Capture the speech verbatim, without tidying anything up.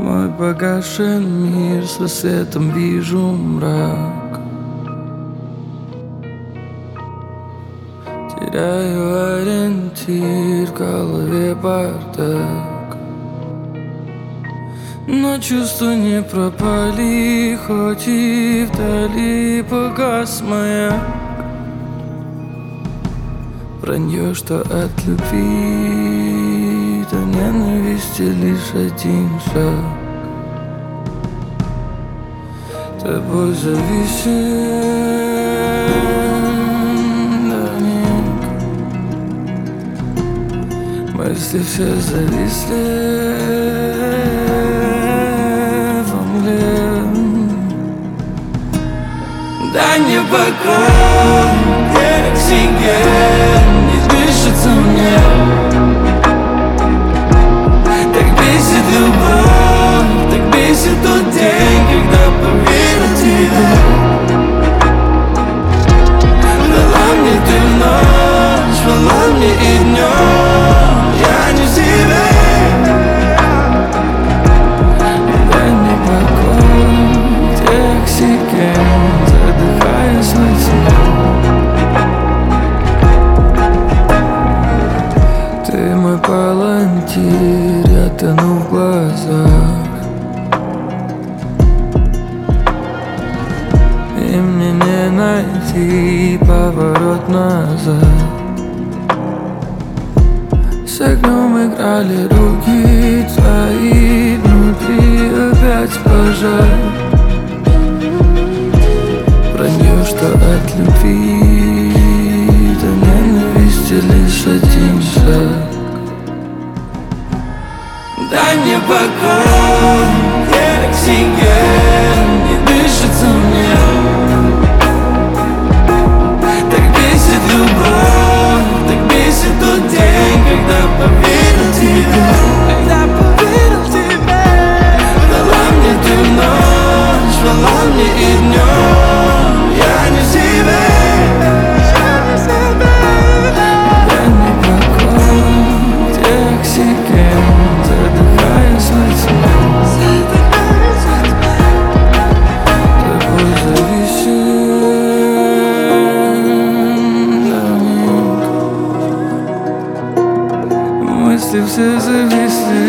мой погашен мир, с рассветом вижу мрак. Теряю ориентир, в голове бардак. Но чувства не пропали, хоть и вдали погас маяк. Вранье, что от любви до ненависти лишь один шаг. Тобой зависим до миг. Мысли все зависли во мгле. Дай мне покой, как оксиген, не дышится мне. Так бесит любовь, так бесит тот день, когда поверил тебе. Врала мне ты в ночь, врала мне и днем, я не в себе. Дай мне покой, где оксиген, задыхаясь во тьме. Ты мой палантир, я тону в глазах. И мне не найти поворот назад. С огнем играли руки твои, внутри опять пожар. Вранье, что от любви до ненависти лишь один шаг. Дай мне покой, как оксиген, не дышится мне. Так бесит любовь, так бесит тот день, когда поверил тебе. Когда поверил тебе. Врала мне ты в ночь, врала мне и днем, я не в себе. Дай мне покой, где оксиген, задыхаясь во тьме. Тобой зависим до миг. Мысли все зависли